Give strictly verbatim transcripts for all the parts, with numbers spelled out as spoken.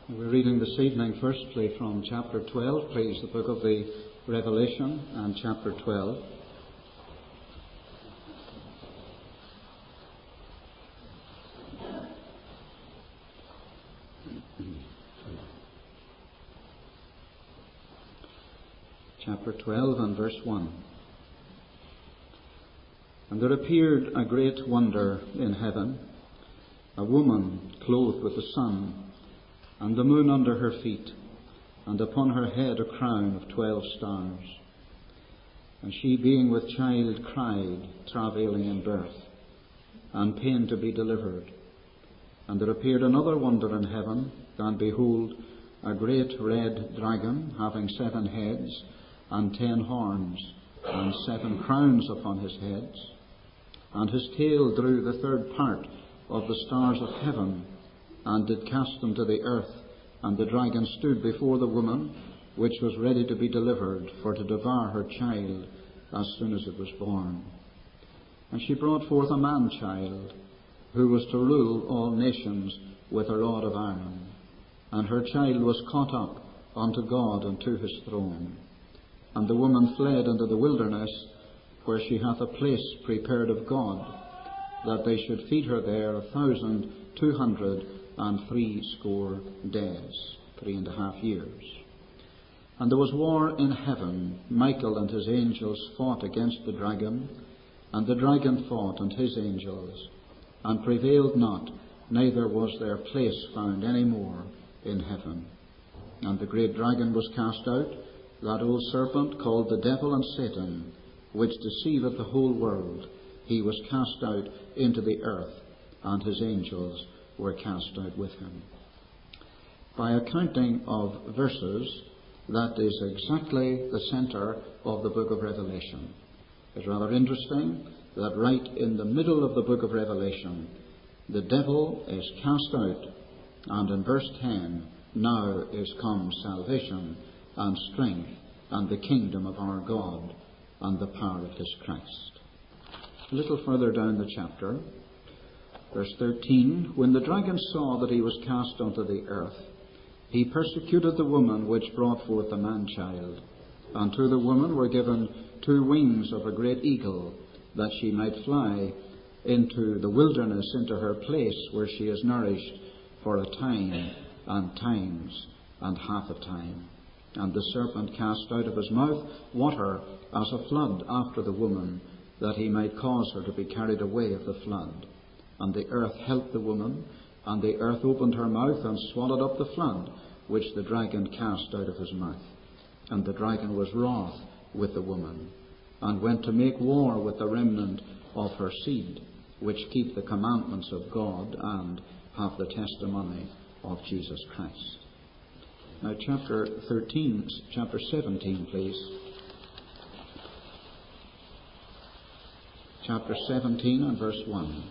We're reading this evening firstly from chapter twelve, please, the book of the Revelation and chapter twelve. Chapter twelve and verse one. And there appeared a great wonder in heaven, a woman clothed with the sun, and the moon under her feet, and upon her head a crown of twelve stars. And she, being with child, cried, travailing in birth, and pain to be delivered. And there appeared another wonder in heaven, and behold, a great red dragon, having seven heads, and ten horns, and seven crowns upon his heads. And his tail drew the third part of the stars of heaven, and did cast them to the earth. And the dragon stood before the woman, which was ready to be delivered, for to devour her child as soon as it was born. And she brought forth a man-child, who was to rule all nations with a rod of iron. And her child was caught up unto God and to his throne. And the woman fled into the wilderness, where she hath a place prepared of God, that they should feed her there a thousand two hundred and three score days, three and a half years. And there was war in heaven. Michael and his angels fought against the dragon, and the dragon fought and his angels, and prevailed not, neither was their place found any more in heaven. And the great dragon was cast out, that old serpent called the devil and Satan, which deceiveth the whole world. He was cast out into the earth, and his angels were cast out with him. By a counting of verses, that is exactly the centre of the book of Revelation. It's rather interesting that right in the middle of the book of Revelation, the devil is cast out, and in verse ten, now is come salvation and strength and the kingdom of our God and the power of his Christ. A little further down the chapter, verse thirteen, when the dragon saw that he was cast unto the earth, he persecuted the woman which brought forth the man-child. And to the woman were given two wings of a great eagle, that she might fly into the wilderness, into her place where she is nourished for a time and times and half a time. And the serpent cast out of his mouth water as a flood after the woman, that he might cause her to be carried away of the flood. And the earth helped the woman, and the earth opened her mouth and swallowed up the flood, which the dragon cast out of his mouth. And the dragon was wroth with the woman, and went to make war with the remnant of her seed, which keep the commandments of God and have the testimony of Jesus Christ. Now, chapter thirteen, chapter seventeen, please. Chapter seventeen and verse one.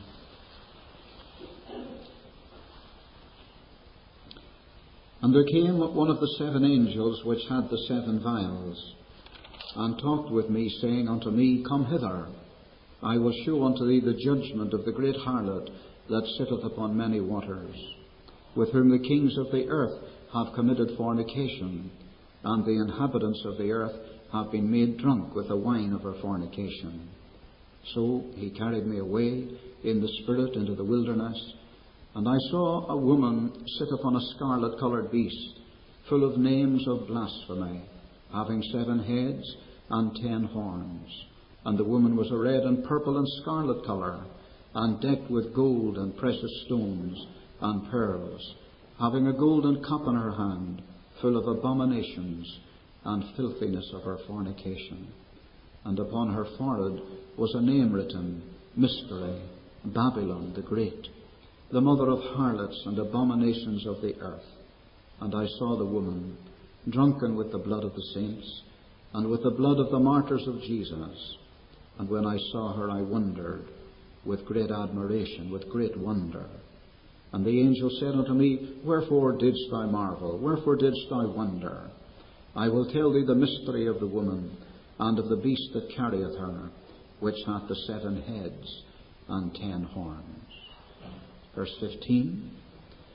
And there came one of the seven angels which had the seven vials, and talked with me, saying unto me, Come hither, I will show unto thee the judgment of the great harlot that sitteth upon many waters, with whom the kings of the earth have committed fornication, and the inhabitants of the earth have been made drunk with the wine of her fornication. So he carried me away in the spirit into the wilderness, and I saw a woman sit upon a scarlet-coloured beast, full of names of blasphemy, having seven heads and ten horns. And the woman was a red and purple and scarlet colour, and decked with gold and precious stones and pearls, having a golden cup in her hand, full of abominations and filthiness of her fornication. And upon her forehead was a name written, Mystery, Babylon the Great, the mother of harlots and abominations of the earth. And I saw the woman, drunken with the blood of the saints, and with the blood of the martyrs of Jesus. And when I saw her, I wondered with great admiration, with great wonder. And the angel said unto me, Wherefore didst thou marvel? Wherefore didst thou wonder? I will tell thee the mystery of the woman, and of the beast that carrieth her, which hath the seven heads and ten horns. Verse fifteen.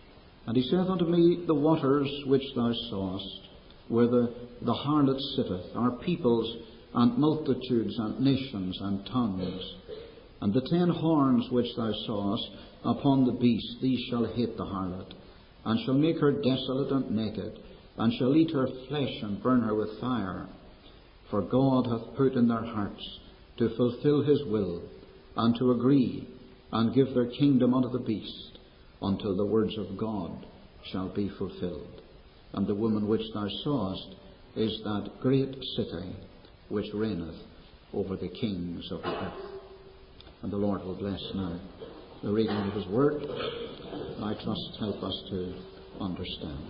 And he saith unto me, The waters which thou sawest, where the, the harlot sitteth, are peoples and multitudes and nations and tongues. And the ten horns which thou sawest upon the beast, these shall hate the harlot, and shall make her desolate and naked, and shall eat her flesh and burn her with fire. For God hath put in their hearts to fulfill his will, and to agree, and give their kingdom unto the beast, until the words of God shall be fulfilled. And the woman which thou sawest is that great city which reigneth over the kings of the earth. And the Lord will bless now the reading of his word, and I trust help us to understand.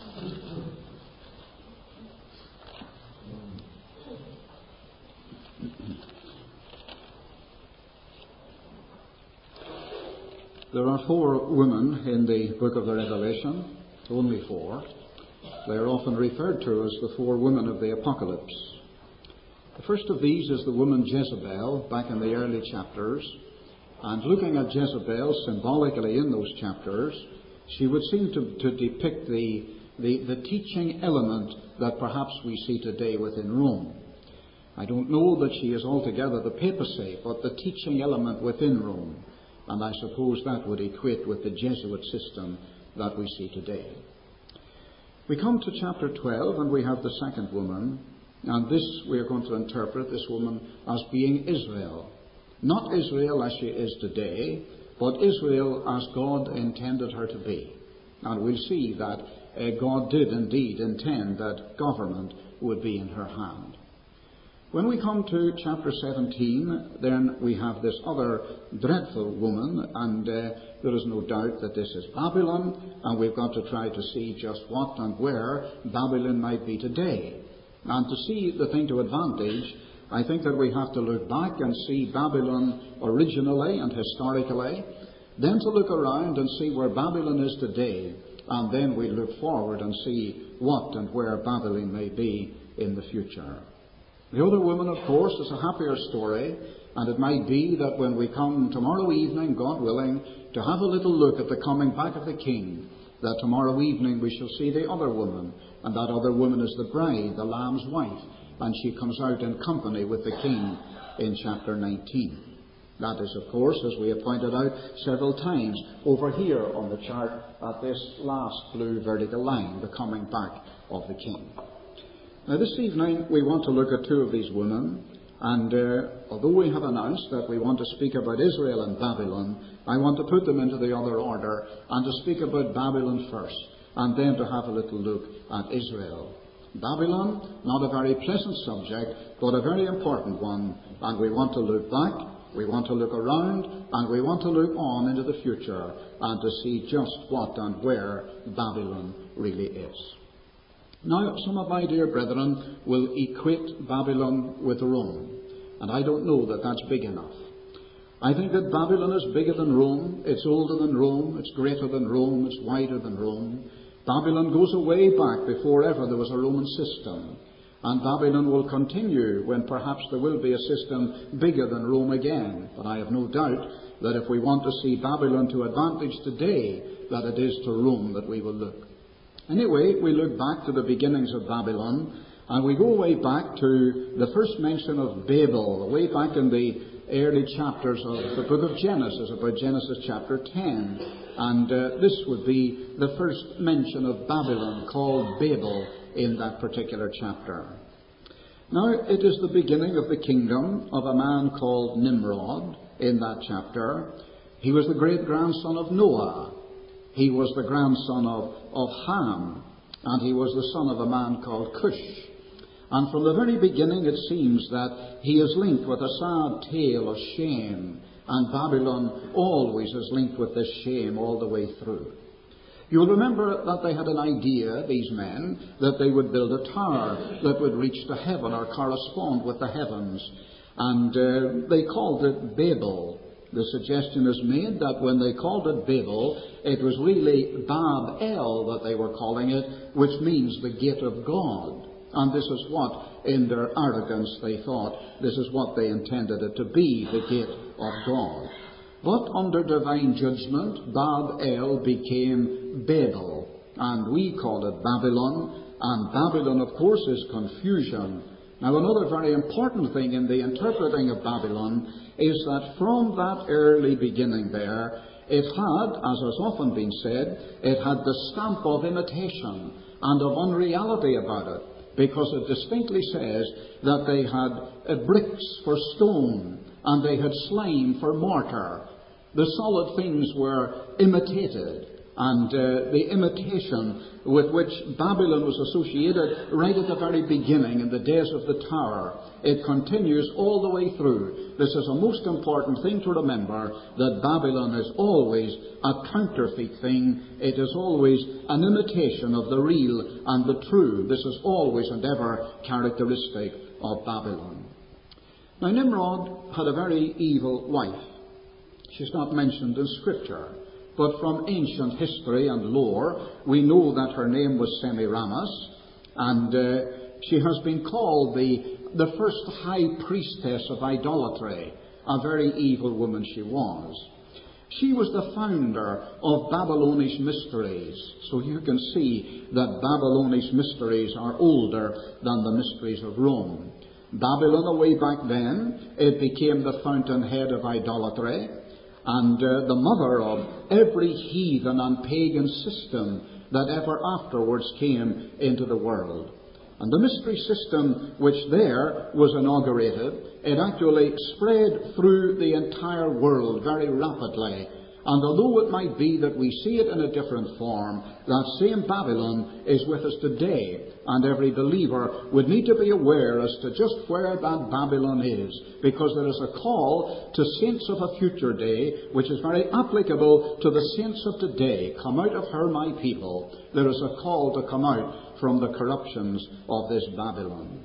There are four women in the book of the Revelation, only four. They are often referred to as the four women of the Apocalypse. The first of these is the woman Jezebel, back in the early chapters. And looking at Jezebel symbolically in those chapters, she would seem to, to depict the, the, the teaching element that perhaps we see today within Rome. I don't know that she is altogether the papacy, but the teaching element within Rome. And I suppose that would equate with the Jesuit system that we see today. We come to chapter twelve, and we have the second woman. And this we are going to interpret, this woman, as being Israel. Not Israel as she is today, but Israel as God intended her to be. And we'll see that uh, God did indeed intend that government would be in her hand. When we come to chapter seventeen, then we have this other dreadful woman, and uh, there is no doubt that this is Babylon, and we've got to try to see just what and where Babylon might be today. And to see the thing to advantage, I think that we have to look back and see Babylon originally and historically, then to look around and see where Babylon is today, and then we look forward and see what and where Babylon may be in the future. The other woman, of course, is a happier story, and it might be that when we come tomorrow evening, God willing, to have a little look at the coming back of the King, that tomorrow evening we shall see the other woman, and that other woman is the bride, the Lamb's wife, and she comes out in company with the King in chapter nineteen. That is, of course, as we have pointed out several times, over here on the chart at this last blue vertical line, the coming back of the King. Now this evening we want to look at two of these women, and uh, although we have announced that we want to speak about Israel and Babylon, I want to put them into the other order and to speak about Babylon first, and then to have a little look at Israel. Babylon, not a very pleasant subject, but a very important one, and we want to look back, we want to look around, and we want to look on into the future, and to see just what and where Babylon really is. Now, some of my dear brethren will equate Babylon with Rome, and I don't know that that's big enough. I think that Babylon is bigger than Rome, it's older than Rome, it's greater than Rome, it's wider than Rome. Babylon goes way back before ever there was a Roman system, and Babylon will continue when perhaps there will be a system bigger than Rome again. But I have no doubt that if we want to see Babylon to advantage today, that it is to Rome that we will look. Anyway, we look back to the beginnings of Babylon, and we go way back to the first mention of Babel, way back in the early chapters of the book of Genesis, about Genesis chapter ten. And uh, this would be the first mention of Babylon, called Babel, in that particular chapter. Now, it is the beginning of the kingdom of a man called Nimrod in that chapter. He was the great-grandson of Noah. He was the grandson of, of Ham, and he was the son of a man called Cush. And from the very beginning it seems that he is linked with a sad tale of shame, and Babylon always is linked with this shame all the way through. You'll remember that they had an idea, these men, that they would build a tower that would reach to heaven or correspond with the heavens. And uh, they called it Babel. The suggestion is made that when they called it Babel, it was really Bab-el that they were calling it, which means the gate of God. And this is what, in their arrogance, they thought, this is what they intended it to be, the gate of God. But under divine judgment, Bab-el became Babel, and we call it Babylon, and Babylon, of course, is confusion. Now, another very important thing in the interpreting of Babylon is that from that early beginning there, it had, as has often been said, it had the stamp of imitation and of unreality about it, because it distinctly says that they had uh, bricks for stone and they had slime for mortar. The solid things were imitated, and uh, the imitation with which Babylon was associated right at the very beginning in the days of the tower, it continues all the way through. This is a most important thing to remember, that Babylon is always a counterfeit thing. It is always an imitation of the real and the true. This is always and ever characteristic of Babylon. Now, Nimrod had a very evil wife. She's not mentioned in Scripture, but from ancient history and lore, we know that her name was Semiramis, and uh, she has been called the, the first high priestess of idolatry. A very evil woman she was. She was the founder of Babylonish mysteries, so you can see that Babylonish mysteries are older than the mysteries of Rome. Babylon, away back then, it became the fountainhead of idolatry, and uh, the mother of every heathen and pagan system that ever afterwards came into the world. And the mystery system which there was inaugurated, it actually spread through the entire world very rapidly. And although it might be that we see it in a different form, that same Babylon is with us today. And every believer would need to be aware as to just where that Babylon is, because there is a call to saints of a future day, which is very applicable to the saints of today. Come out of her, my people. There is a call to come out from the corruptions of this Babylon.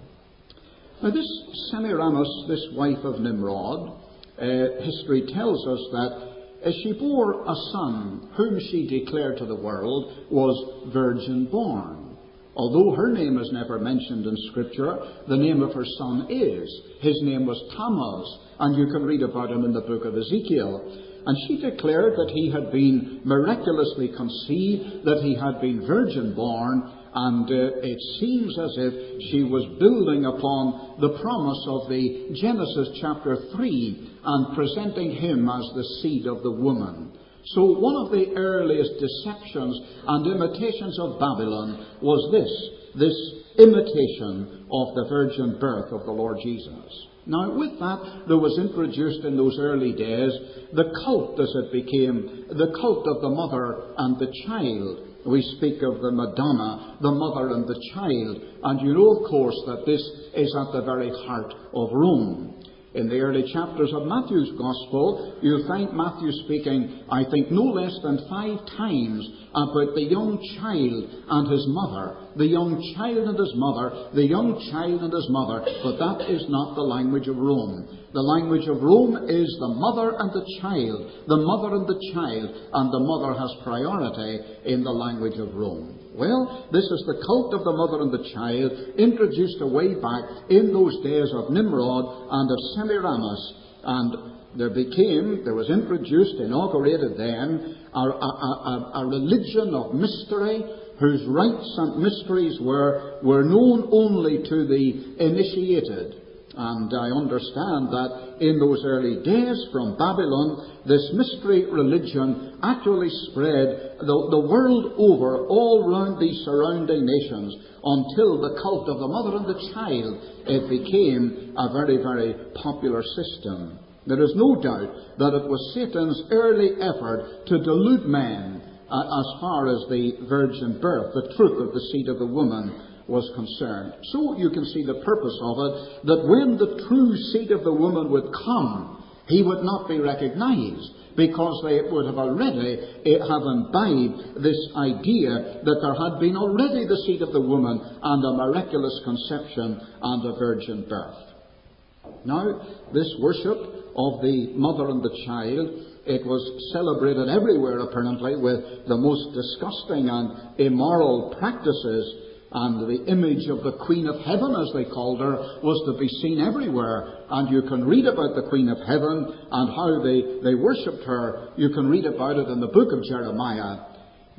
Now, this Semiramis, this wife of Nimrod, uh, history tells us that as she bore a son, whom she declared to the world was virgin born. Although her name is never mentioned in Scripture, the name of her son is. His name was Tammuz, and you can read about him in the book of Ezekiel. And she declared that he had been miraculously conceived, that he had been virgin born, and uh, it seems as if she was building upon the promise of the Genesis chapter three and presenting him as the seed of the woman. So one of the earliest deceptions and imitations of Babylon was this, this imitation of the virgin birth of the Lord Jesus. Now, with that, there was introduced in those early days the cult, as it became, the cult of the mother and the child. We speak of the Madonna, the mother and the child. And you know, of course, that this is at the very heart of Rome. In the early chapters of Matthew's Gospel, you'll find Matthew speaking, I think, no less than five times about the young child and his mother. The young child and his mother, the young child and his mother. But that is not the language of Rome. The language of Rome is the mother and the child. The mother and the child. And the mother has priority in the language of Rome. Well, this is the cult of the mother and the child, introduced away back in those days of Nimrod and of Semiramis. And there became, there was introduced, inaugurated then, a, a, a, a religion of mystery, whose rites and mysteries were, were known only to the initiated. And I understand that in those early days from Babylon, this mystery religion actually spread the, the world over, all round these surrounding nations, until the cult of the mother and the child, it became a very, very popular system. There is no doubt that it was Satan's early effort to delude men uh, as far as the virgin birth, the truth of the seed of the woman, was concerned. So you can see the purpose of it, that when the true seed of the woman would come, he would not be recognized, because they would have already have imbibed this idea that there had been already the seed of the woman and a miraculous conception and a virgin birth. Now, this worship of the mother and the child, it was celebrated everywhere apparently with the most disgusting and immoral practices. And the image of the Queen of Heaven, as they called her, was to be seen everywhere. And you can read about the Queen of Heaven and how they, they worshipped her. You can read about it in the book of Jeremiah.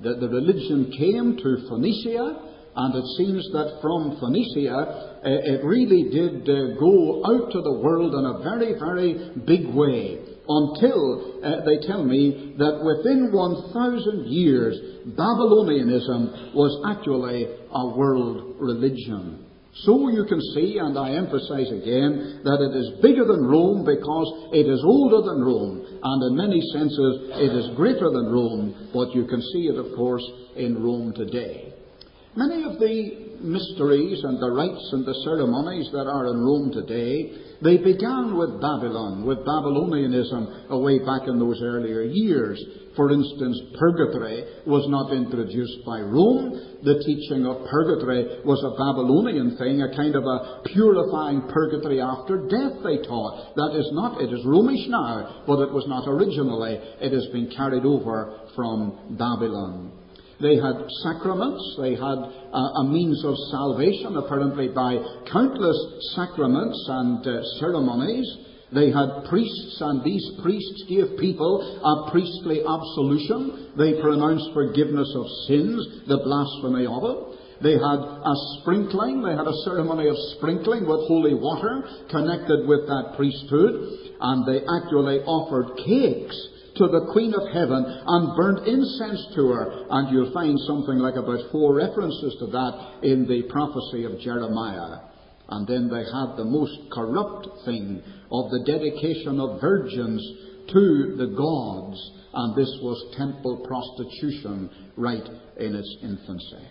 The, the religion came to Phoenicia, and it seems that from Phoenicia uh, it really did uh, go out to the world in a very, very big way, until uh, they tell me that within one thousand years Babylonianism was actually a world religion. So you can see, and I emphasize again, that it is bigger than Rome because it is older than Rome, and in many senses it is greater than Rome, but you can see it, of course, in Rome today. Many of the mysteries and the rites and the ceremonies that are in Rome today, they began with Babylon, with Babylonianism away back in those earlier years. For instance, purgatory was not introduced by Rome. The teaching of purgatory was a Babylonian thing, a kind of a purifying purgatory after death, they taught. That is not, it is Romish now, but it was not originally. It has been carried over from Babylon. They had sacraments, they had a, a means of salvation, apparently by countless sacraments and uh, ceremonies. They had priests, and these priests gave people a priestly absolution. They pronounced forgiveness of sins, the blasphemy of it. They had a sprinkling, they had a ceremony of sprinkling with holy water connected with that priesthood, and they actually offered cakes to the Queen of Heaven and burnt incense to her. And you'll find something like about four references to that in the prophecy of Jeremiah. And then they had the most corrupt thing of the dedication of virgins to the gods, and this was temple prostitution right in its infancy.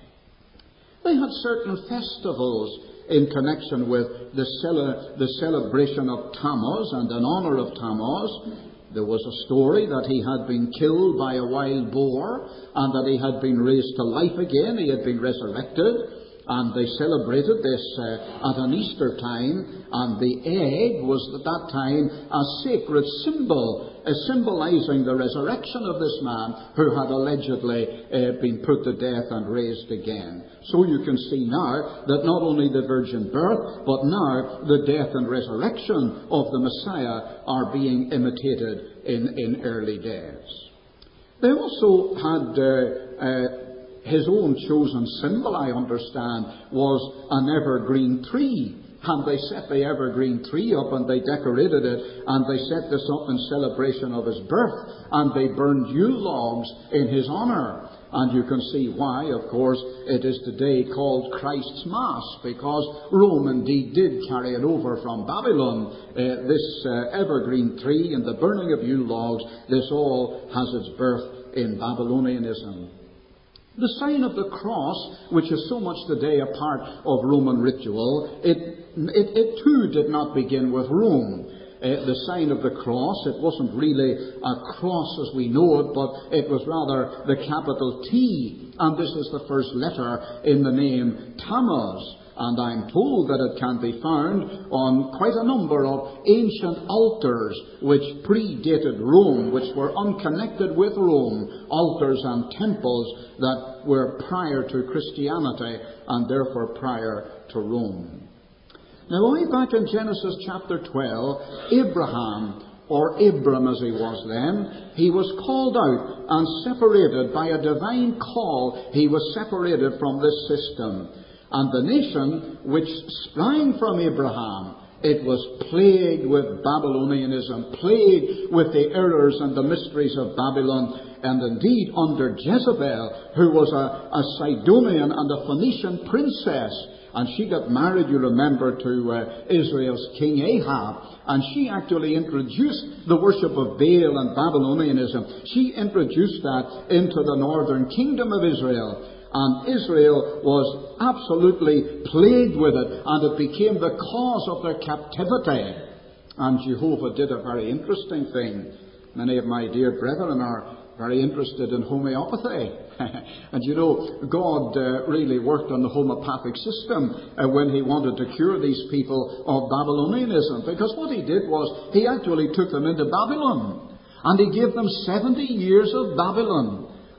They had certain festivals in connection with the, cele- the celebration of Tammuz and in honour of Tammuz. There was a story that he had been killed by a wild boar and that he had been raised to life again. He had been resurrected. And they celebrated this uh, at an Easter time, and the egg was at that time a sacred symbol, uh, symbolizing the resurrection of this man who had allegedly uh, been put to death and raised again. So you can see now that not only the virgin birth, but now the death and resurrection of the Messiah are being imitated in, in early days. They also had uh, uh, his own chosen symbol, I understand, was an evergreen tree. And they set the evergreen tree up and they decorated it, and they set this up in celebration of his birth, and they burned Yule logs in his honour. And you can see why, of course, it is today called Christ's Mass, because Rome indeed did carry it over from Babylon. Uh, this uh, evergreen tree and the burning of Yule logs, this all has its birth in Babylonianism. The sign of the cross, which is so much today a part of Roman ritual, it, it, it too did not begin with Rome. Uh, the sign of the cross, it wasn't really a cross as we know it, but it was rather the capital T, and this is the first letter in the name Tammuz. And I'm told that it can be found on quite a number of ancient altars which predated Rome, which were unconnected with Rome, altars and temples that were prior to Christianity and therefore prior to Rome. Now, way back in Genesis chapter twelve, Abraham, or Abram as he was then, he was called out and separated by a divine call. He was separated from this system. And the nation which sprang from Abraham, it was plagued with Babylonianism, plagued with the errors and the mysteries of Babylon, and indeed under Jezebel, who was a, a Sidonian and a Phoenician princess. And she got married, you remember, to uh, Israel's king Ahab. And she actually introduced the worship of Baal and Babylonianism. She introduced that into the northern kingdom of Israel. And Israel was absolutely plagued with it, and it became the cause of their captivity. And Jehovah did a very interesting thing. Many of my dear brethren are very interested in homeopathy. And you know, God uh, really worked on the homeopathic system uh, when he wanted to cure these people of Babylonianism. Because what he did was, he actually took them into Babylon. And he gave them seventy years of Babylon.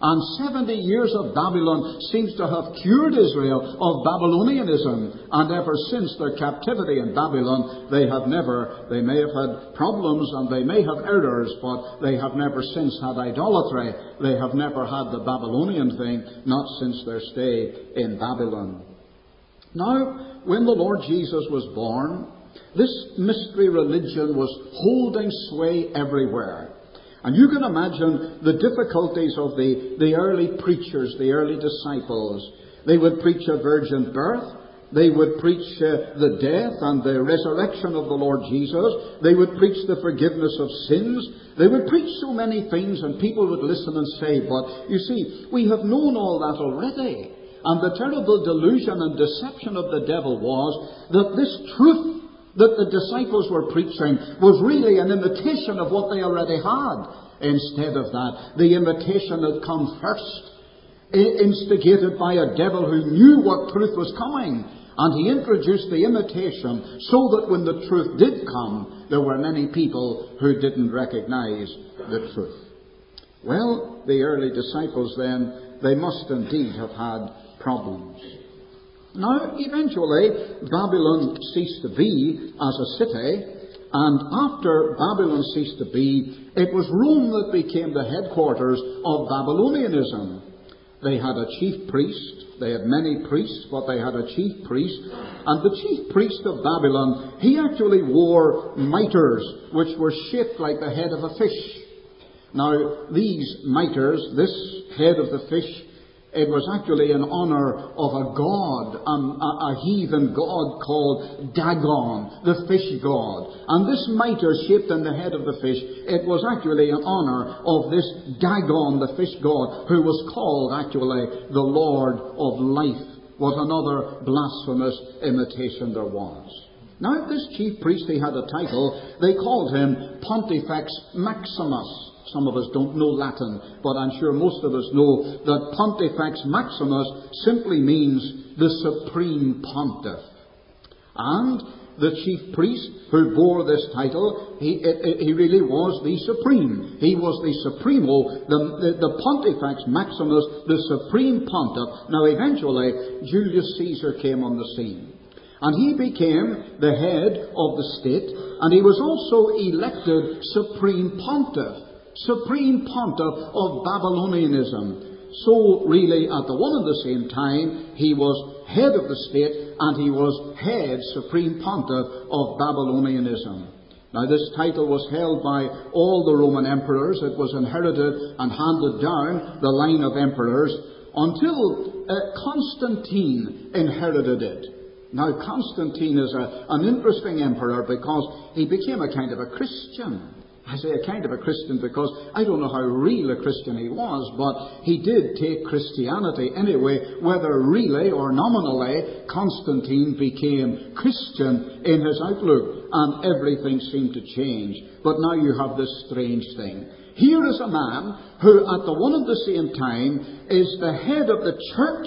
And seventy years of Babylon seems to have cured Israel of Babylonianism. And ever since their captivity in Babylon, they have never, they may have had problems and they may have errors, but they have never since had idolatry. They have never had the Babylonian thing, not since their stay in Babylon. Now, when the Lord Jesus was born, this mystery religion was holding sway everywhere. And you can imagine the difficulties of the, the early preachers, the early disciples. They would preach a virgin birth. They would preach uh, the death and the resurrection of the Lord Jesus. They would preach the forgiveness of sins. They would preach so many things, and people would listen and say, but you see, we have known all that already. And the terrible delusion and deception of the devil was that this truth that the disciples were preaching was really an imitation of what they already had. Instead of that, the imitation had come first, instigated by a devil who knew what truth was coming. And he introduced the imitation so that when the truth did come, there were many people who didn't recognize the truth. Well, the early disciples then, they must indeed have had problems. Now, eventually, Babylon ceased to be as a city, and after Babylon ceased to be, it was Rome that became the headquarters of Babylonianism. They had a chief priest. They had many priests, but they had a chief priest. And the chief priest of Babylon, he actually wore mitres, which were shaped like the head of a fish. Now, these mitres, this head of the fish, it was actually in honour of a god, um, a, a heathen god called Dagon, the fish god. And this mitre shaped in the head of the fish, it was actually in honour of this Dagon, the fish god, who was called actually the Lord of Life. What another blasphemous imitation there was. Now, this chief priest, he had a title. They called him Pontifex Maximus. Some of us don't know Latin, but I'm sure most of us know that Pontifex Maximus simply means the supreme pontiff. And the chief priest who bore this title, he, it, he really was the supreme. He was the supremo, the, the, the Pontifex Maximus, the supreme pontiff. Now eventually, Julius Caesar came on the scene. And he became the head of the state, and he was also elected supreme pontiff. Supreme pontiff of Babylonianism. So really at the one and the same time he was head of the state and he was head, supreme pontiff of Babylonianism. Now this title was held by all the Roman emperors. It was inherited and handed down the line of emperors until uh, Constantine inherited it. Now Constantine is a, an interesting emperor because he became a kind of a Christian. I say a kind of a Christian because I don't know how real a Christian he was, but he did take Christianity anyway, whether really or nominally. Constantine became Christian in his outlook, and everything seemed to change. But now you have this strange thing. Here is a man who at the one and the same time is the head of the church,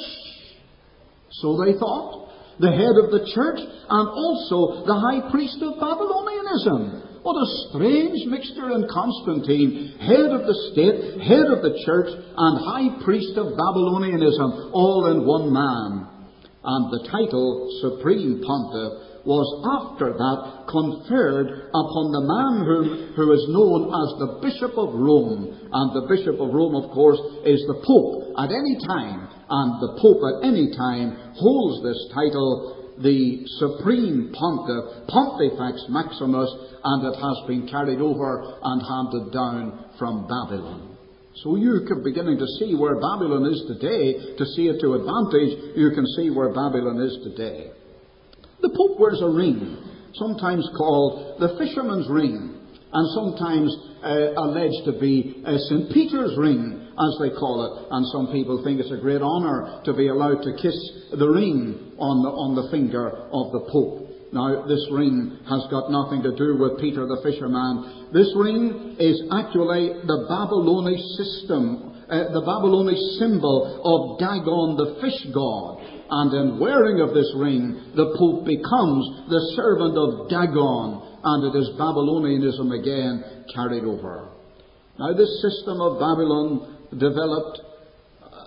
so they thought, the head of the church, and also the high priest of Babylonianism. What a strange mixture in Constantine, head of the state, head of the church, and high priest of Babylonianism, all in one man. And the title, Supreme Pontiff, was after that conferred upon the man who, who is known as the Bishop of Rome. And the Bishop of Rome, of course, is the Pope at any time. And the Pope at any time holds this title, the Supreme Pontiff, Pontifex Maximus, and it has been carried over and handed down from Babylon. So you can beginning to see where Babylon is today. To see it to advantage, you can see where Babylon is today. The Pope wears a ring, sometimes called the fisherman's ring, and sometimes uh, alleged to be uh, Saint Peter's ring, as they call it. And some people think it's a great honour to be allowed to kiss the ring on the, on the finger of the Pope. Now, this ring has got nothing to do with Peter the fisherman. This ring is actually the Babylonish system, uh, the Babylonish symbol of Dagon the fish god. And in wearing of this ring, the Pope becomes the servant of Dagon, and it is Babylonianism again carried over. Now, this system of Babylon developed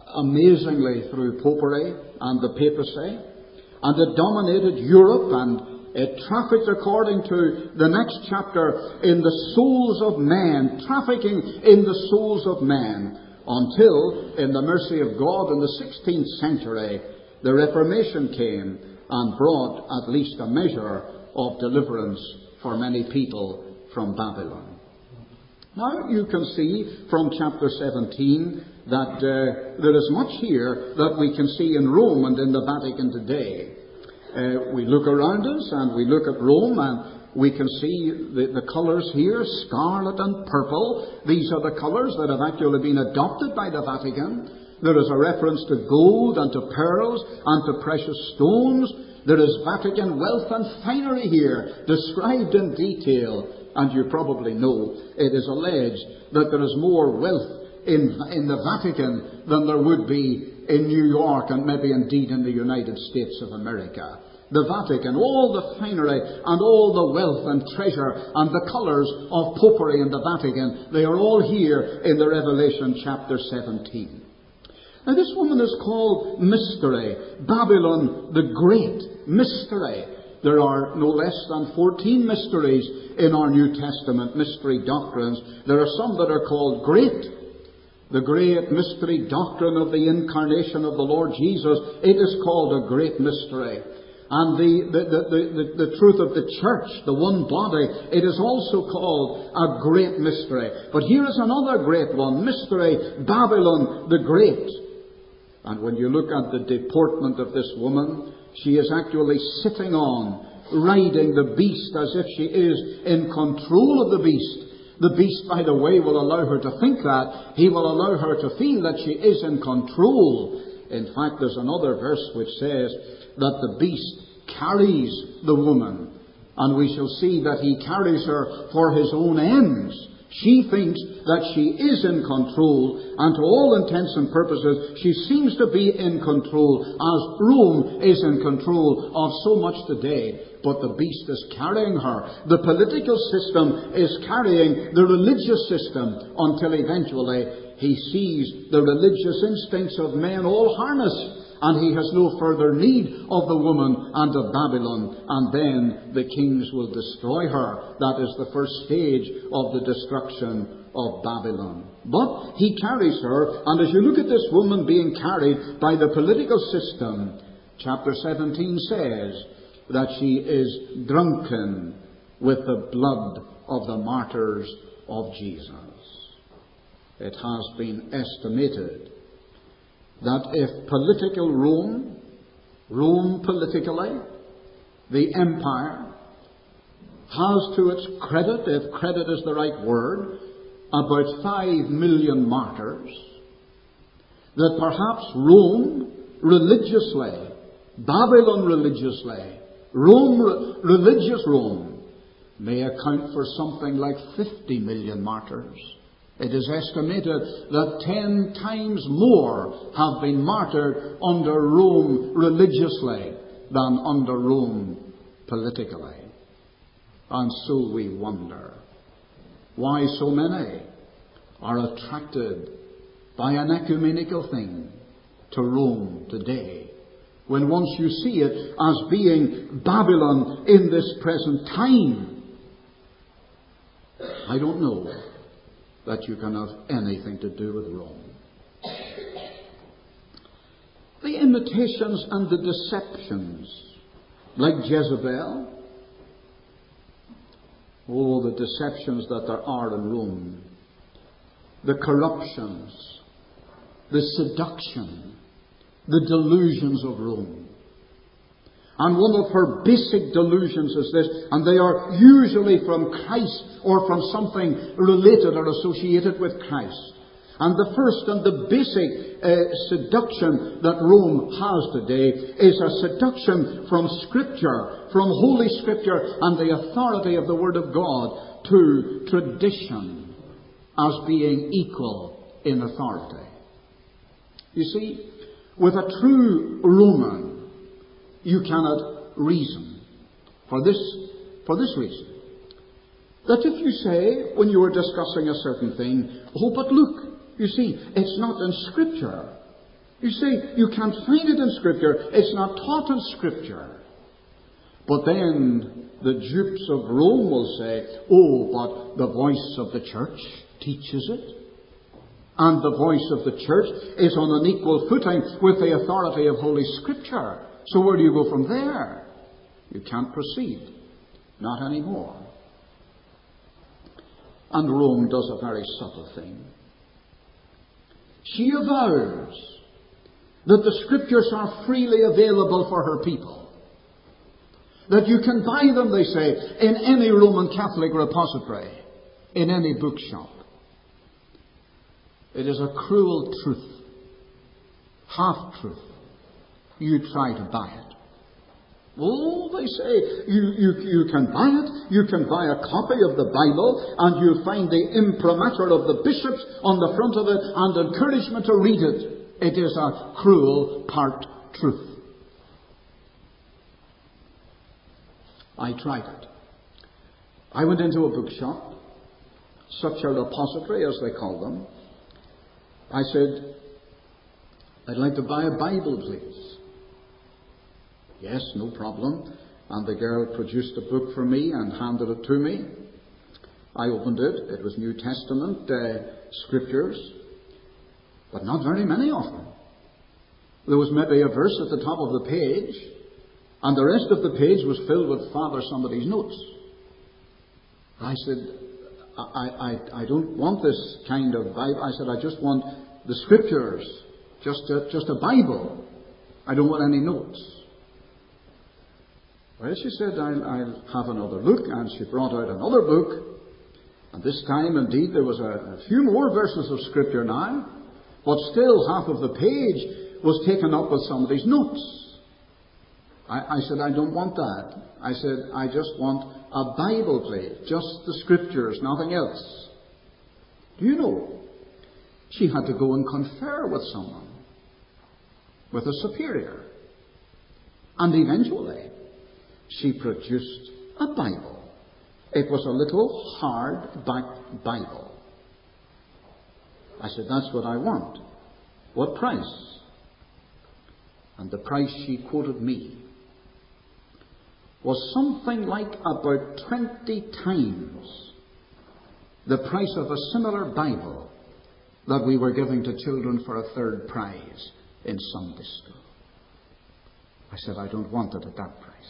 amazingly through popery and the papacy, and it dominated Europe, and it trafficked, according to the next chapter, in the souls of men, trafficking in the souls of men, until, in the mercy of God, in the sixteenth century, the Reformation came and brought at least a measure of deliverance for many people from Babylon. Now you can see from chapter seventeen that uh, there is much here that we can see in Rome and in the Vatican today. Uh, we look around us and we look at Rome, and we can see the, the colours here, scarlet and purple. These are the colours that have actually been adopted by the Vatican. There is a reference to gold and to pearls and to precious stones. There is Vatican wealth and finery here, described in detail. And you probably know it is alleged that there is more wealth in, in the Vatican than there would be in New York, and maybe indeed in the United States of America. The Vatican, all the finery and all the wealth and treasure and the colours of popery in the Vatican, they are all here in the Revelation chapter seventeen. Now this woman is called Mystery, Babylon the Great. Mystery. There are no less than fourteen mysteries in our New Testament, mystery doctrines. There are some that are called great. The great mystery doctrine of the incarnation of the Lord Jesus, it is called a great mystery. And the, the, the, the, the truth of the church, the one body, it is also called a great mystery. But here is another great one, mystery, Babylon the Great. And when you look at the deportment of this woman, she is actually sitting on, riding the beast as if she is in control of the beast. The beast, by the way, will allow her to think that. He will allow her to feel that she is in control. In fact, there's another verse which says that the beast carries the woman. And we shall see that he carries her for his own ends. She thinks that she is in control, and to all intents and purposes, she seems to be in control, as Rome is in control of so much today. But the beast is carrying her. The political system is carrying the religious system, until eventually he sees the religious instincts of men all harnessed, and he has no further need of the woman and of Babylon, and then the kings will destroy her. That is the first stage of the destruction of Babylon. But he carries her, and as you look at this woman being carried by the political system, chapter seventeen says that she is drunken with the blood of the martyrs of Jesus. It has been estimated that if political Rome, Rome politically, the empire, has to its credit, if credit is the right word, about five million martyrs, that perhaps Rome religiously, Babylon religiously, Rome, religious Rome, may account for something like fifty million martyrs. It is estimated that ten times more have been martyred under Rome religiously than under Rome politically. And so we wonder why so many are attracted by an ecumenical thing to Rome today, when once you see it as being Babylon in this present time. I don't know that you can have anything to do with Rome. The imitations and the deceptions, like Jezebel, oh, the deceptions that there are in Rome, the corruptions, the seduction, the delusions of Rome. And one of her basic delusions is this, and they are usually from Christ or from something related or associated with Christ. And the first and the basic uh, seduction that Rome has today is a seduction from Scripture, from Holy Scripture and the authority of the Word of God, to tradition as being equal in authority. You see, with a true Roman, you cannot reason for this, for this reason. That if you say, when you are discussing a certain thing, oh, but look, you see, it's not in Scripture. You see, you can't find it in Scripture. It's not taught in Scripture. But then the dupes of Rome will say, oh, but the voice of the church teaches it. And the voice of the church is on an equal footing with the authority of Holy Scripture. So where do you go from there? You can't proceed. Not anymore. And Rome does a very subtle thing. She avows that the Scriptures are freely available for her people. That you can buy them, they say, in any Roman Catholic repository, in any bookshop. It is a cruel truth, half-truth. You try to buy it. Oh, they say, you, you, you can buy it, you can buy a copy of the Bible, and you'll find the imprimatur of the bishops on the front of it, and encouragement to read it. It is a cruel part truth. I tried it. I went into a bookshop, such a repository as they call them. I said, I'd like to buy a Bible, please. Yes, no problem. And the girl produced a book for me and handed it to me. I opened it. It was New Testament uh, scriptures, but not very many of them. There was maybe a verse at the top of the page, and the rest of the page was filled with Father somebody's notes. I said, I, I, I don't want this kind of Bible. I said, I just want the scriptures, just a, just a Bible. I don't want any notes. Well, she said, I'll, I'll have another look, and she brought out another book. And this time, indeed, there was a, a few more verses of Scripture now, but still half of the page was taken up with somebody's notes. I, I said, I don't want that. I said, I just want a Bible, please, just the Scriptures, nothing else. Do you know, she had to go and confer with someone, with a superior. And eventually, she produced a Bible. It was a little hard-backed Bible. I said, that's what I want. What price? And the price she quoted me was something like about twenty times the price of a similar Bible that we were giving to children for a third prize in Sunday school. I said, I don't want it at that price.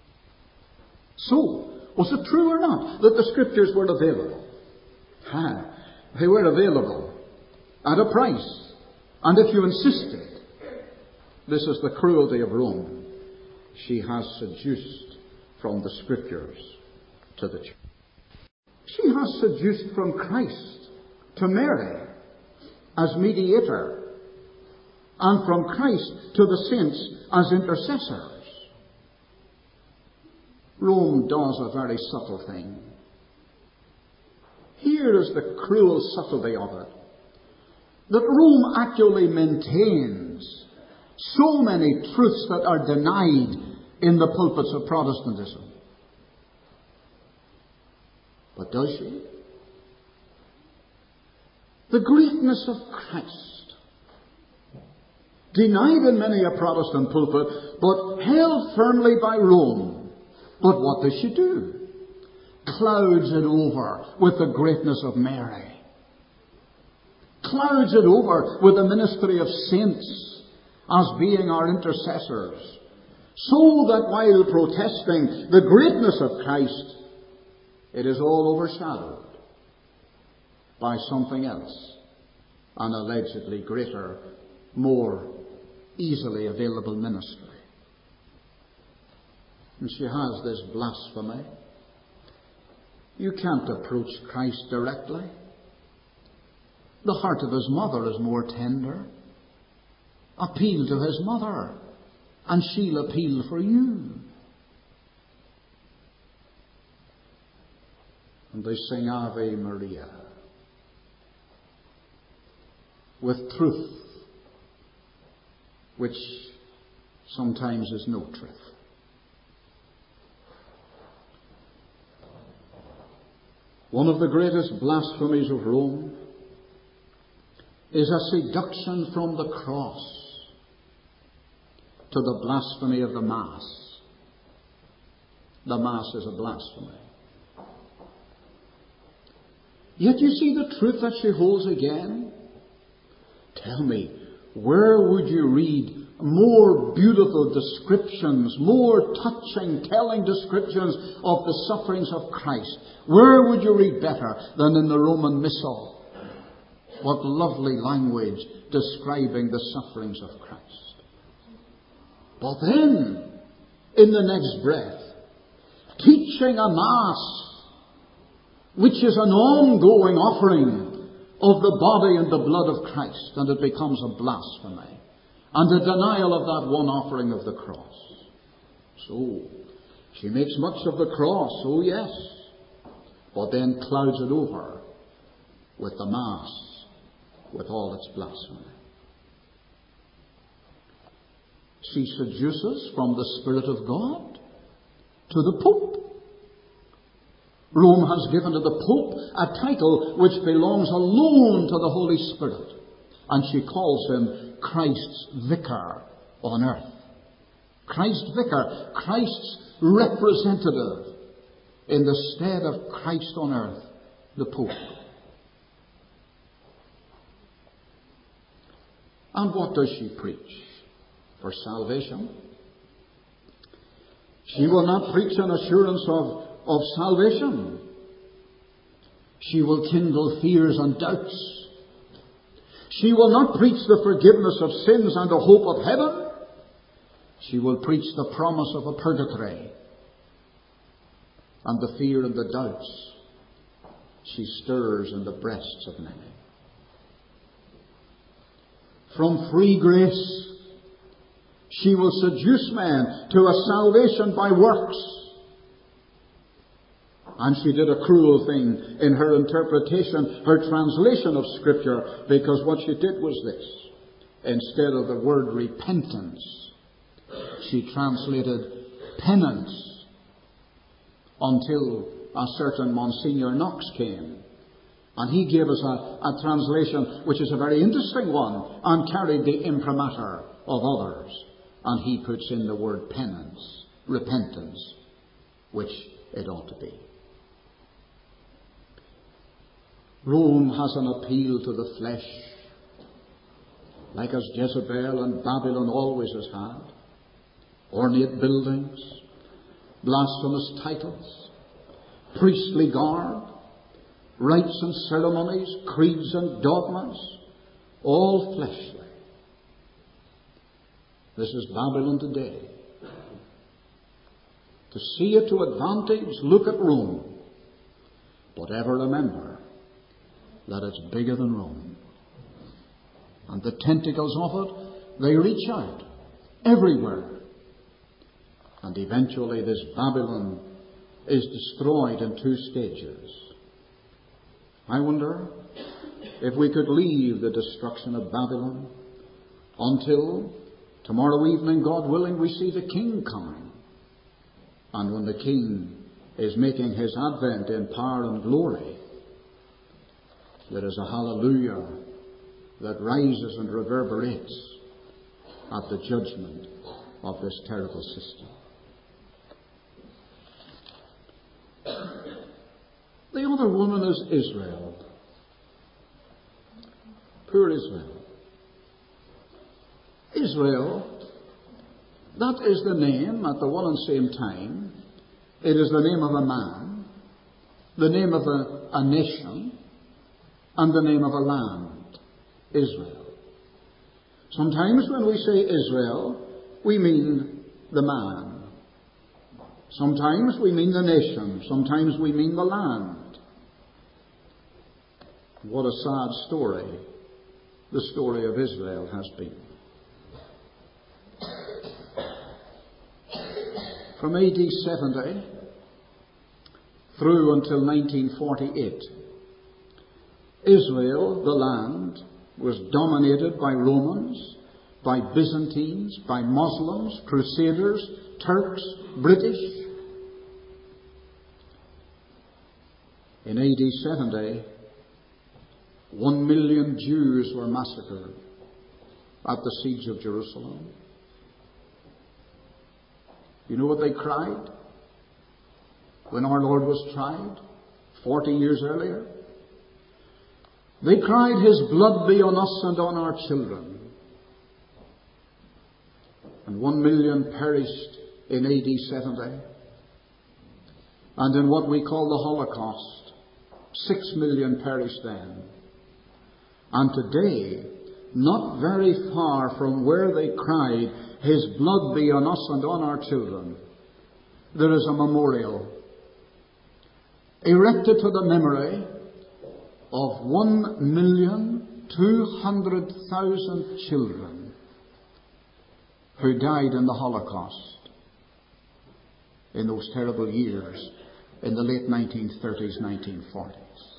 So, was it true or not that the Scriptures were available? Ha, they were available at a price. And if you insisted, this is the cruelty of Rome. She has seduced from the Scriptures to the church. She has seduced from Christ to Mary as mediator, and from Christ to the saints as intercessors. Rome does a very subtle thing. Here is the cruel subtlety of it. That Rome actually maintains so many truths that are denied in the pulpits of Protestantism. But does she? The greatness of Christ, denied in many a Protestant pulpit, but held firmly by Rome. But what does she do? Clouds it over with the greatness of Mary. Clouds it over with the ministry of saints as being our intercessors. So that while protesting the greatness of Christ, it is all overshadowed by something else, an allegedly greater, more easily available ministry. And she has this blasphemy. You can't approach Christ directly. The heart of his mother is more tender. Appeal to his mother, and she'll appeal for you. And they sing Ave Maria with truth, which sometimes is no truth. One of the greatest blasphemies of Rome is a seduction from the cross to the blasphemy of the Mass. The Mass is a blasphemy. Yet you see the truth that she holds again. Tell me, where would you read more beautiful descriptions, more touching, telling descriptions of the sufferings of Christ? Where would you read better than in the Roman Missal? What lovely language describing the sufferings of Christ. But then, in the next breath, teaching a Mass which is an ongoing offering of the body and the blood of Christ, and it becomes a blasphemy and a denial of that one offering of the cross. So, she makes much of the cross, oh yes, but then clouds it over with the Mass, with all its blasphemy. She seduces from the Spirit of God to the Pope. Rome has given to the Pope a title which belongs alone to the Holy Spirit, and she calls him Christ's Vicar on earth. Christ's Vicar, Christ's representative in the stead of Christ on earth, the Pope. And what does she preach? For salvation. She will not preach an assurance of, of salvation. She will kindle fears and doubts. She will not preach the forgiveness of sins and the hope of heaven. She will preach the promise of a purgatory. And the fear and the doubts she stirs in the breasts of many. From free grace, she will seduce men to a salvation by works. And she did a cruel thing in her interpretation, her translation of Scripture, because what she did was this. Instead of the word repentance, she translated penance, until a certain Monsignor Knox came. And he gave us a, a translation which is a very interesting one, and carried the imprimatur of others. And he puts in the word penance, repentance, which it ought to be. Rome has an appeal to the flesh, like as Jezebel and Babylon always has had. Ornate buildings, blasphemous titles, priestly garb, rites and ceremonies, creeds and dogmas, all fleshly. This is Babylon today. To see it to advantage, look at Rome. But ever remember that it's bigger than Rome. And the tentacles of it, they reach out everywhere. And eventually this Babylon is destroyed in two stages. I wonder if we could leave the destruction of Babylon until tomorrow evening, God willing, we see the King coming. And when the King is making his advent in power and glory, there is a hallelujah that rises and reverberates at the judgment of this terrible system. The other woman is Israel. Poor Israel. Israel, that is the name at the one and same time. It is the name of a man, the name of a, a nation, and the name of a land, Israel. Sometimes when we say Israel, we mean the man. Sometimes we mean the nation. Sometimes we mean the land. What a sad story the story of Israel has been. From A D seventy through until nineteen forty-eight, Israel, the land, was dominated by Romans, by Byzantines, by Muslims, Crusaders, Turks, British. In A D seventy, one million Jews were massacred at the siege of Jerusalem. You know what they cried when our Lord was tried forty years earlier? They cried, His blood be on us and on our children. And one million perished in A D seventy. And in what we call the Holocaust, six million perished then. And today, not very far from where they cried, His blood be on us and on our children, there is a memorial erected to the memory of one million two hundred thousand children who died in the Holocaust in those terrible years in the late nineteen thirties, nineteen forties.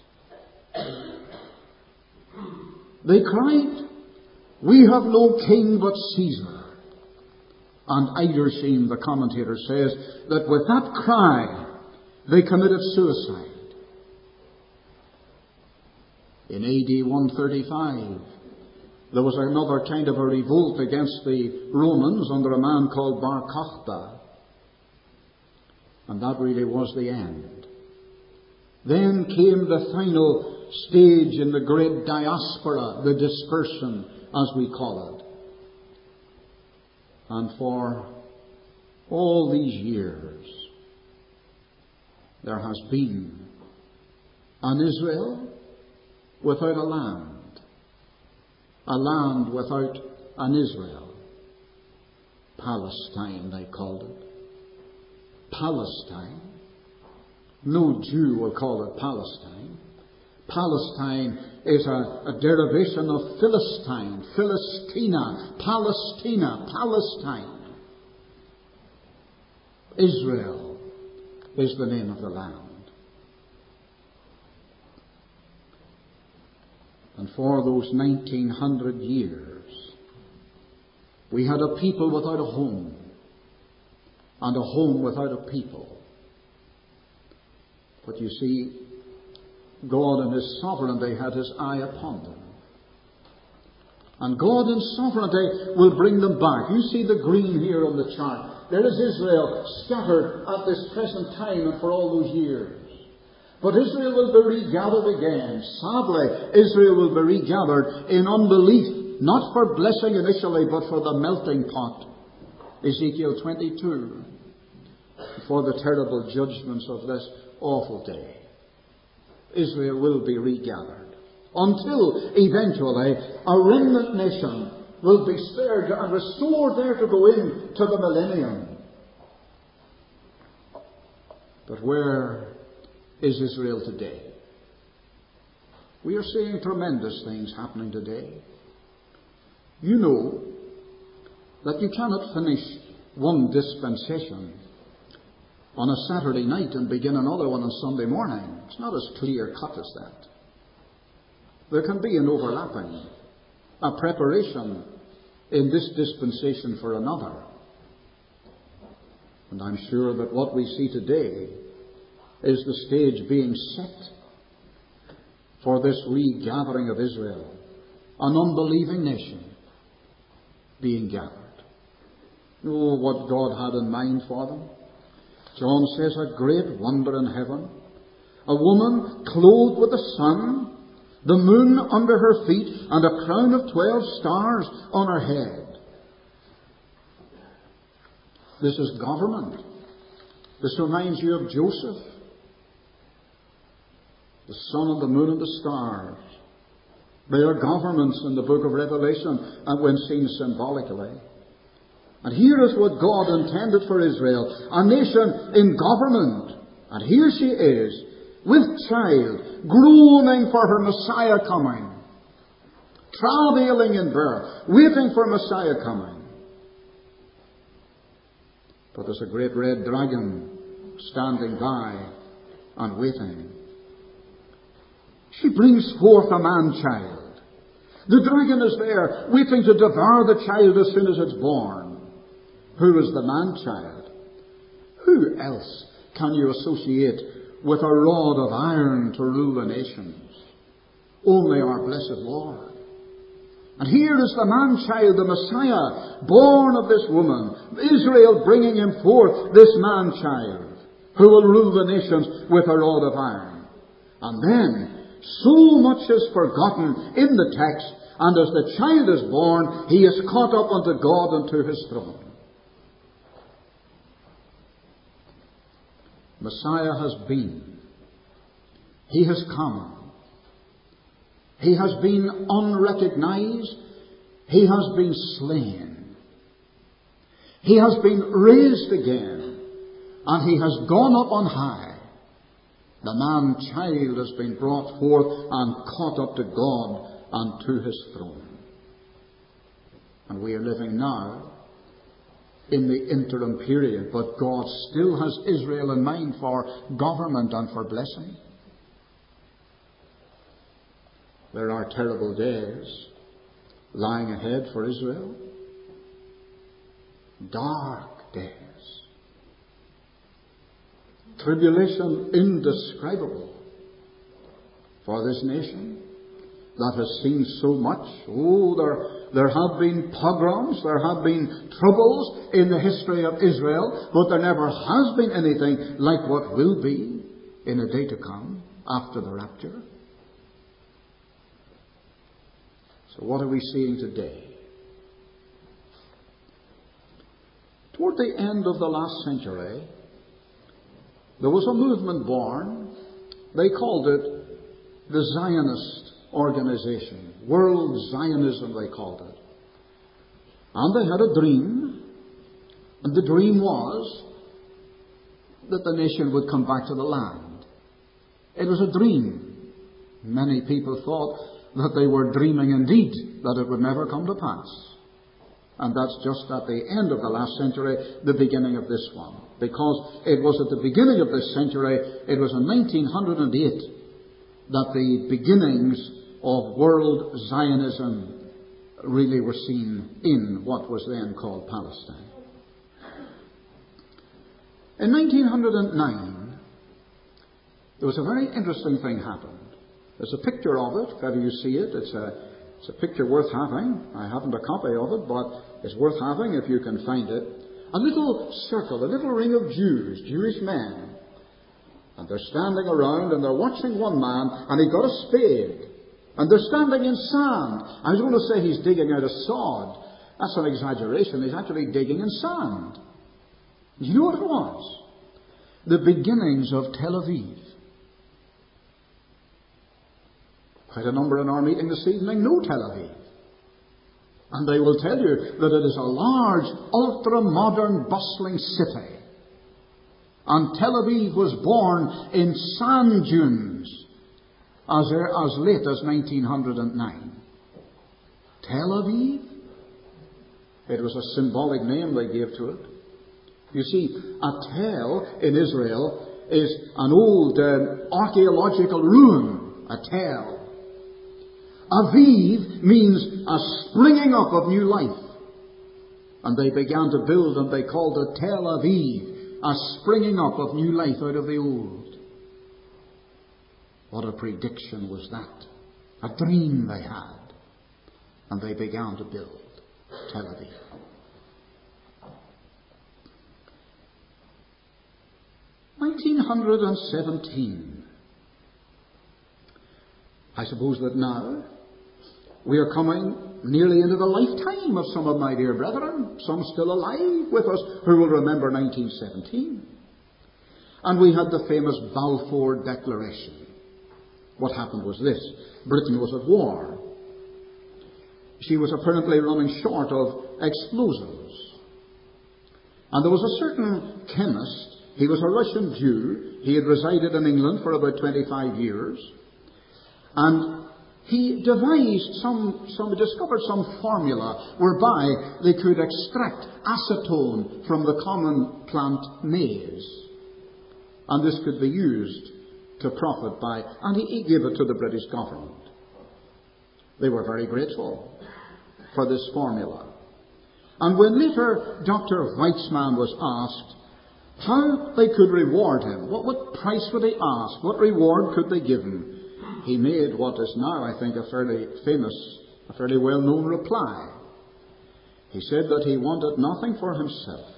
They cried, We have no king but Caesar. And Eidersheen, the commentator, says that with that cry they committed suicide. In A D one thirty-five, there was another kind of a revolt against the Romans under a man called Bar Kokhba. And that really was the end. Then came the final stage in the great diaspora, the dispersion, as we call it. And for all these years, there has been an Israel without a land, a land without an Israel. Palestine, they called it. Palestine. No Jew will call it Palestine. Palestine is a, a derivation of Philistine, Philistina, Palestina, Palestine. Israel is the name of the land. And for those nineteen hundred years, we had a people without a home, and a home without a people. But you see, God in His sovereignty had His eye upon them. And God in sovereignty will bring them back. You see the green here on the chart. There is Israel scattered at this present time and for all those years. But Israel will be regathered again. Sadly, Israel will be regathered in unbelief, not for blessing initially, but for the melting pot. Ezekiel twenty-two. For the terrible judgments of this awful day. Israel will be regathered. Until eventually a remnant nation will be spared and restored there to go in to the millennium. But where is Israel today? We are seeing tremendous things happening today. You know that you cannot finish one dispensation on a Saturday night and begin another one on Sunday morning. It's not as clear cut as that. There can be an overlapping, a preparation in this dispensation for another. And I'm sure that what we see today is the stage being set for this regathering of Israel, an unbelieving nation being gathered. Oh, what God had in mind for them. John says, a great wonder in heaven, a woman clothed with the sun, the moon under her feet, and a crown of twelve stars on her head. This is government. This reminds you of Joseph. The sun and the moon and the stars. They are governments in the book of Revelation, and when seen symbolically. And here is what God intended for Israel, a nation in government. And here she is, with child, groaning for her Messiah coming, travailing in birth, waiting for Messiah coming. But there's a great red dragon standing by and waiting. She brings forth a man-child. The dragon is there, waiting to devour the child as soon as it's born. Who is the man-child? Who else can you associate with a rod of iron to rule the nations? Only our blessed Lord. And here is the man-child, the Messiah, born of this woman, Israel bringing him forth, this man-child, who will rule the nations with a rod of iron. And then, so much is forgotten in the text, and as the child is born, he is caught up unto God and to his throne. Messiah has been. He has come. He has been unrecognized. He has been slain. He has been raised again. And he has gone up on high. The man-child has been brought forth and caught up to God and to his throne. And we are living now in the interim period, but God still has Israel in mind for government and for blessing. There are terrible days lying ahead for Israel. Dark days. Tribulation indescribable for this nation that has seen so much. Oh, there, there have been pogroms, there have been troubles in the history of Israel, but there never has been anything like what will be in a day to come after the rapture. So what are we seeing today? Toward the end of the last century, there was a movement born. They called it the Zionist organization. World Zionism, they called it. And they had a dream. And the dream was that the nation would come back to the land. It was a dream. Many people thought that they were dreaming indeed, that it would never come to pass. And that's just at the end of the last century, the beginning of this one. Because it was at the beginning of this century, it was in nineteen oh eight, that the beginnings of world Zionism really were seen in what was then called Palestine. In nineteen oh nine, there was a very interesting thing happened. There's a picture of it, if ever you see it. It's a, it's a picture worth having. I haven't a copy of it, but it's worth having if you can find it. A little circle, a little ring of Jews, Jewish men. And they're standing around and they're watching one man, and he's got a spade. And they're standing in sand. I was going to say he's digging out a sod. That's an exaggeration. He's actually digging in sand. You know what it was? The beginnings of Tel Aviv. Quite a number in our meeting this evening know Tel Aviv. And they will tell you that it is a large, ultra-modern, bustling city. And Tel Aviv was born in sand dunes as, as late as nineteen oh nine. Tel Aviv? It was a symbolic name they gave to it. You see, a tel in Israel is an old uh, archaeological ruin. A tel. Aviv means a springing up of new life. And they began to build, and they called it Tel Aviv, a springing up of new life out of the old. What a prediction was that. A dream they had. And they began to build Tel Aviv. nineteen seventeen. I suppose that now we are coming nearly into the lifetime of some of my dear brethren, some still alive with us, who will remember nineteen seventeen. And we had the famous Balfour Declaration. What happened was this. Britain was at war. She was apparently running short of explosives. And there was a certain chemist. He was a Russian Jew. He had resided in England for about twenty-five years. And he devised some, some, discovered some formula whereby they could extract acetone from the common plant maize. And this could be used to profit by, and he, he gave it to the British government. They were very grateful for this formula. And when later Doctor Weizmann was asked how they could reward him, what, what price would they ask, what reward could they give him, he made what is now, I think, a fairly famous a fairly well-known reply. He said that he wanted nothing for himself.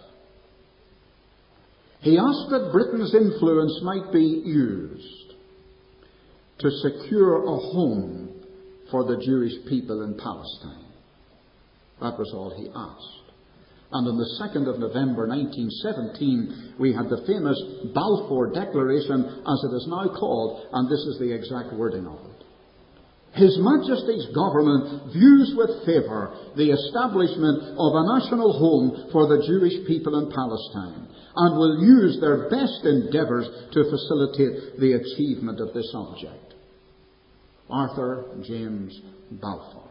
He asked that Britain's influence might be used to secure a home for the Jewish people in Palestine. That was all he asked. And on the second of November nineteen seventeen, we had the famous Balfour Declaration, as it is now called, and this is the exact wording of it. His Majesty's government views with favour the establishment of a national home for the Jewish people in Palestine, and will use their best endeavours to facilitate the achievement of this object. Arthur James Balfour.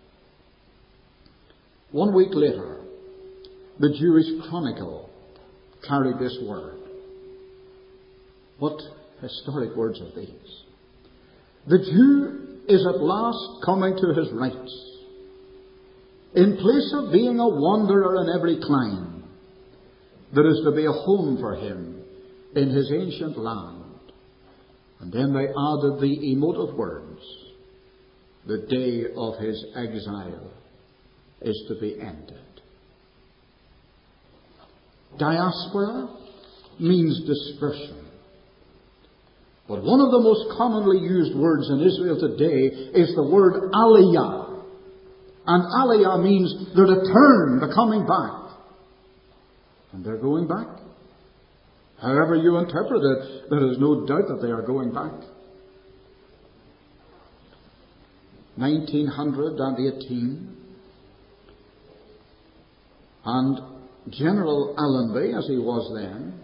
One week later, the Jewish Chronicle carried this word. What historic words are these? The Jew is at last coming to his rights. In place of being a wanderer in every clime, there is to be a home for him in his ancient land. And then they added the emotive words, the day of his exile is to be ended. Diaspora means dispersion. But one of the most commonly used words in Israel today is the word aliyah. And aliyah means the return, the coming back. And they're going back. However you interpret it, there is no doubt that they are going back. nineteen eighteen, and General Allenby, as he was then,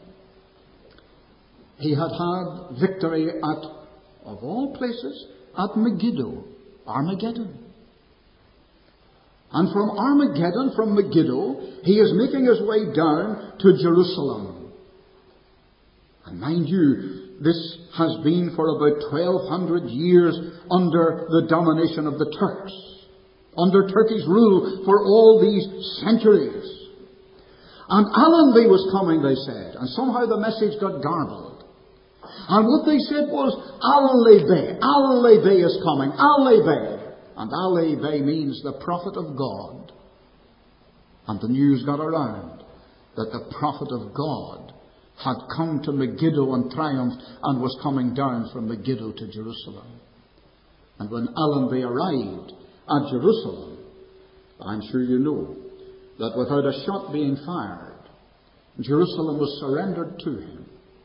he had had victory at, of all places, at Megiddo, Armageddon. And from Armageddon, from Megiddo, he is making his way down to Jerusalem. And mind you, this has been for about twelve hundred years under the domination of the Turks, under Turkey's rule for all these centuries. And Allenby was coming, they said, and somehow the message got garbled. And what they said was, Ali Bey, Ali Bey is coming, Ali Bey. And Ali Bey means the prophet of God. And the news got around that the prophet of God had come to Megiddo and triumphed and was coming down from Megiddo to Jerusalem. And when Allenby arrived at Jerusalem, I'm sure you know that without a shot being fired, Jerusalem was surrendered to him.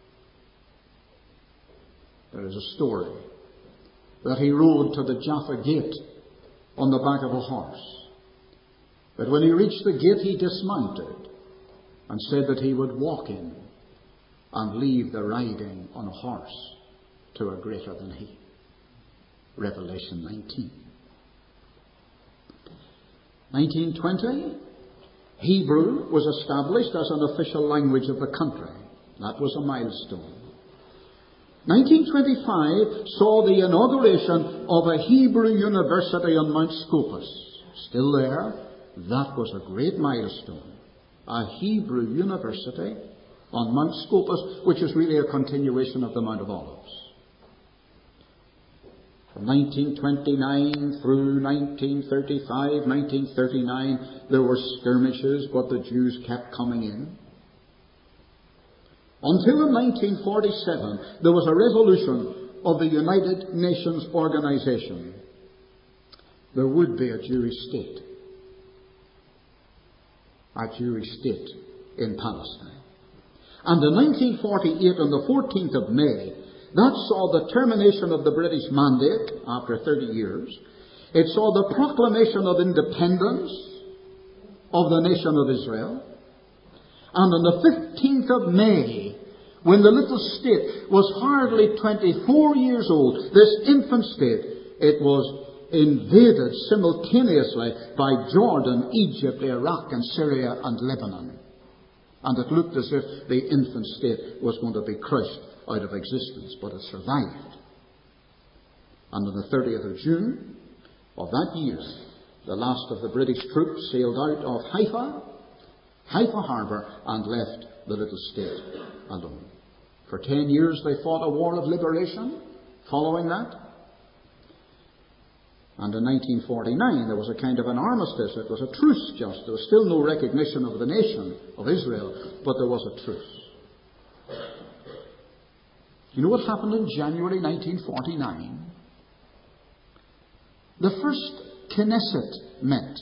There is a story that he rode to the Jaffa Gate on the back of a horse. But when he reached the gate, he dismounted and said that he would walk in and leave the riding on a horse to a greater than he. Revelation nineteen. nineteen twenty, Hebrew was established as an official language of the country. That was a milestone. nineteen twenty-five saw the inauguration of a Hebrew university on Mount Scopus. Still there, that was a great milestone. A Hebrew university on Mount Scopus, which is really a continuation of the Mount of Olives. From nineteen twenty-nine through nineteen thirty-five, nineteen thirty-nine, there were skirmishes, but the Jews kept coming in. Until in nineteen forty-seven, there was a resolution of the United Nations Organization. There would be a Jewish state. A Jewish state in Palestine. And in nineteen forty-eight, on the fourteenth of May, that saw the termination of the British mandate after thirty years. It saw the proclamation of independence of the nation of Israel. And on the fifteenth of May, when the little state was hardly twenty-four years old, this infant state, it was invaded simultaneously by Jordan, Egypt, Iraq, and Syria, and Lebanon. And it looked as if the infant state was going to be crushed out of existence, but it survived. And on the thirtieth of June of that year, the last of the British troops sailed out of Haifa, Haifa harbour, and left the little state alone. For ten years they fought a war of liberation. Following that, And in nineteen forty-nine there was a kind of an armistice. It was a truce just. There was still no recognition of the nation of Israel, but there was a truce. You know what happened in January nineteen forty-nine? The first Knesset met.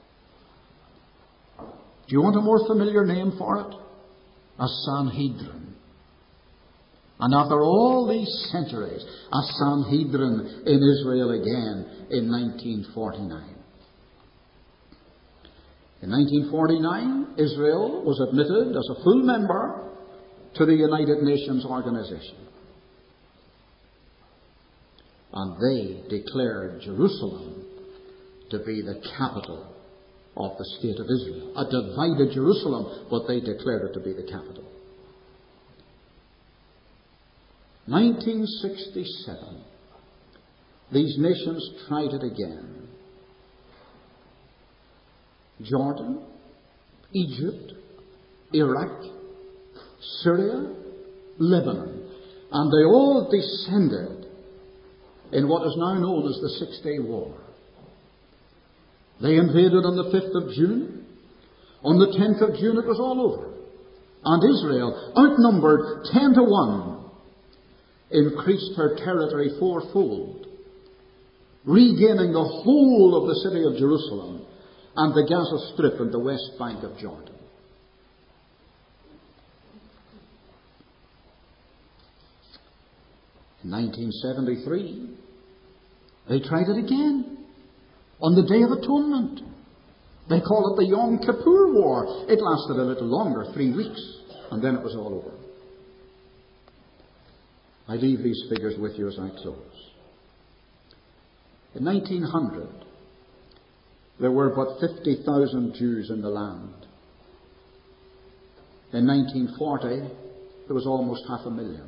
Do you want a more familiar name for it? A Sanhedrin. And after all these centuries, a Sanhedrin in Israel again in nineteen forty-nine. In nineteen forty-nine, Israel was admitted as a full member to the United Nations organization. And they declared Jerusalem to be the capital of the state of Israel. A divided Jerusalem, but they declared it to be the capital. nineteen sixty-seven. These nations tried it again. Jordan, Egypt, Iraq, Syria, Lebanon. And they all descended in what is now known as the Six-Day War. They invaded on the fifth of June. On the tenth of June it was all over. And Israel, outnumbered ten to one, increased her territory fourfold, regaining the whole of the city of Jerusalem and the Gaza Strip and the west bank of Jordan. In nineteen seventy-three, they tried it again on the Day of Atonement. They call it the Yom Kippur War. It lasted a little longer, three weeks, and then it was all over. I leave these figures with you as I close. In nineteen hundred, there were but fifty thousand Jews in the land. In nineteen forty, there was almost half a million.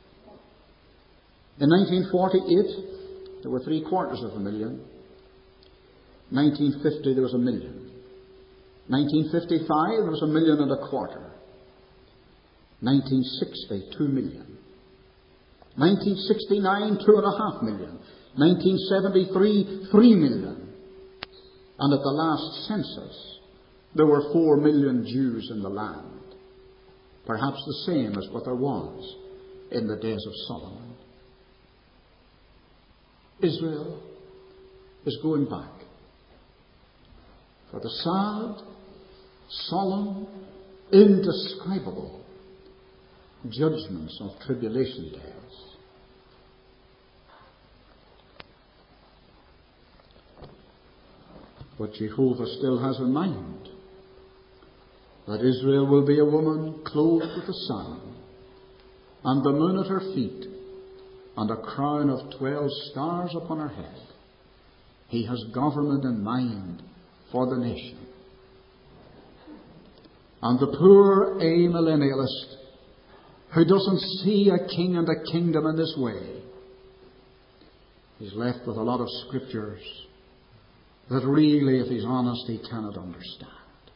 In nineteen forty-eight, there were three quarters of a million. nineteen fifty, there was a million. nineteen fifty-five, there was a million and a quarter. nineteen sixty, two million. nineteen sixty-nine, two and a half million. nineteen seventy-three, three million. And at the last census, there were four million Jews in the land. Perhaps the same as what there was in the days of Solomon. Israel is going back for the sad, solemn, indescribable judgments of tribulation days. But Jehovah still has in mind that Israel will be a woman clothed with the sun, and the moon at her feet, and a crown of twelve stars upon her head. He has government in mind for the nation. And the poor amillennialist who doesn't see a king and a kingdom in this way is left with a lot of scriptures that really, if he's honest, he cannot understand.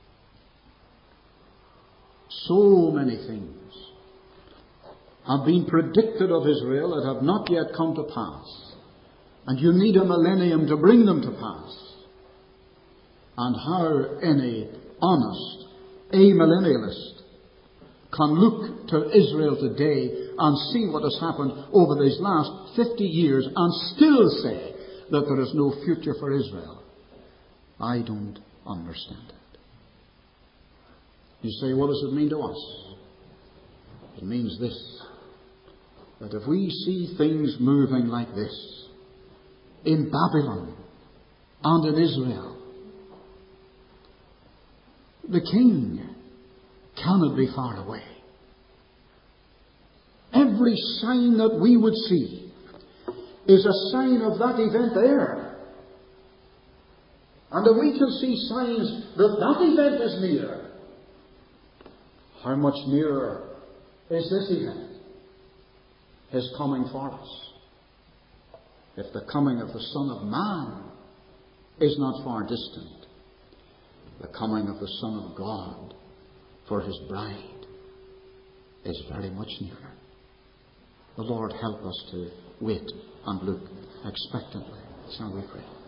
So many things have been predicted of Israel that have not yet come to pass. And you need a millennium to bring them to pass. And how any honest amillennialist can look to Israel today and see what has happened over these last fifty years and still say that there is no future for Israel, I don't understand it. You say, what does it mean to us? It means this, that if we see things moving like this in Babylon and in Israel, the king cannot be far away. Every sign that we would see is a sign of that event there. And if we can see signs that that event is near, how much nearer is this event? His coming for us. If the coming of the Son of Man is not far distant, the coming of the Son of God for His bride is very much nearer. The Lord help us to wait and look expectantly. Shall we pray?